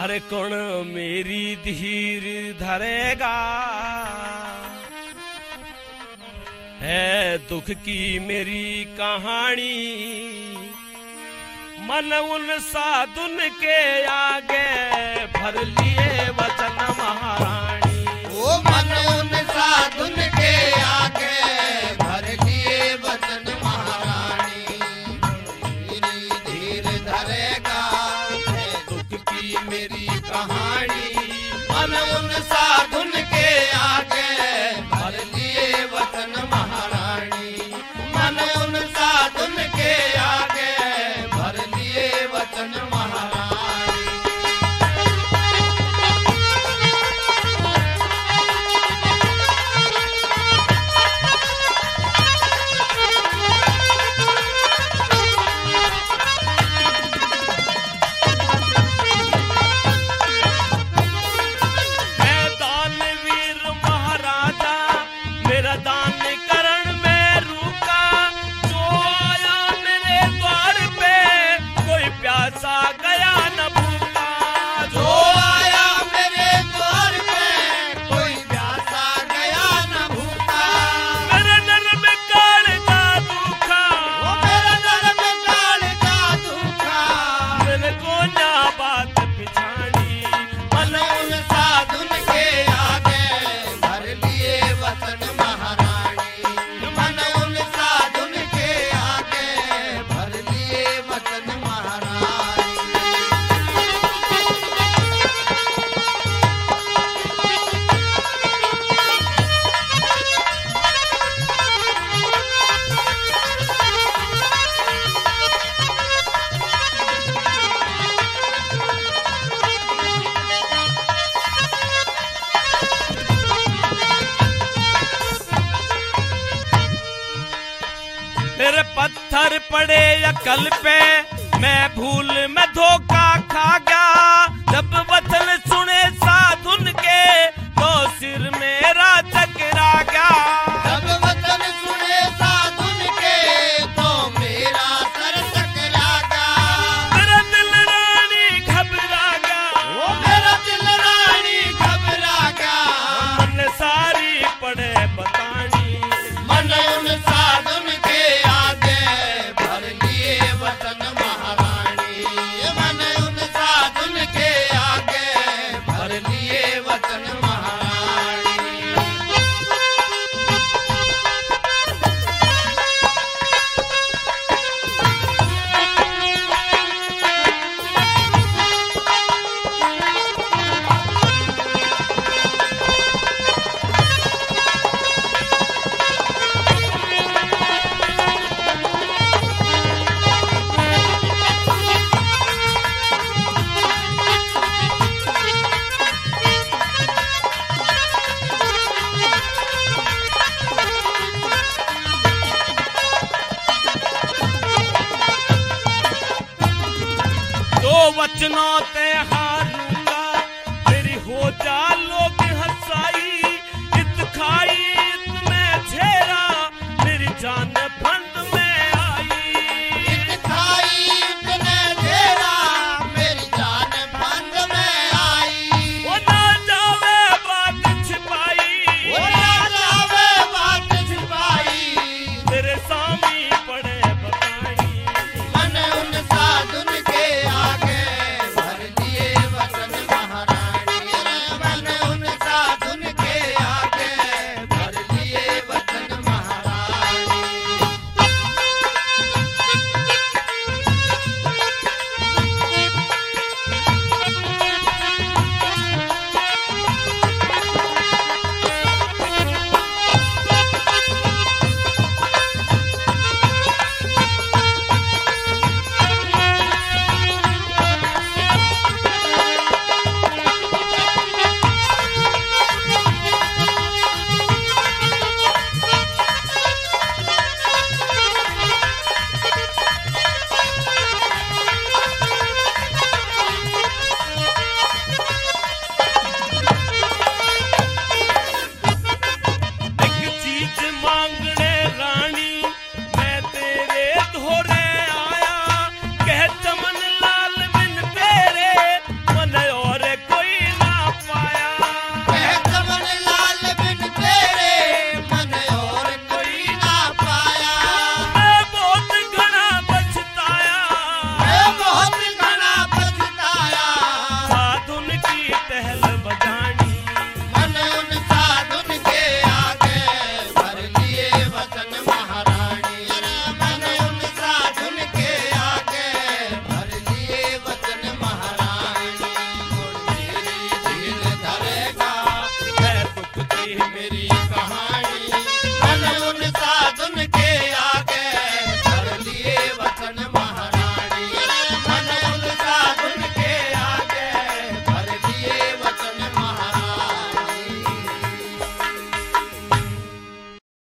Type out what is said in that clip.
अरे कौन मेरी धीर धरेगा, है दुख की मेरी कहानी। मन उन साधुन के आगे भर लिए वचन महारानी। ओ मन उन साधुन के आगे भर लिए वचन महारानी। मेरी धीर धरेगा, है दुख की मेरी कहानी। मन उन साधुन के आगे भर लिए वचन महारानी। मन उन साधुन के आगे भर लिए वचन महारानी। मेरे पत्थर पड़े अकल पे, मैं भूल में धोखा खा गया। जब वचन सुने साधुन के तो सिर मेरा चकरा गया। जब वचन सुने साधुन के तो मेरा सर चकरा गया। मेरा दिल रानी घबरा गया, ओ मेरा दिल रानी घबरा गया। मन सारी पड़े बतानी। मन उन साधुन के आगे भर लिए वचन महारानी। मन उन साधुन के आगे भर लिए वचन महारानी। दो वचनों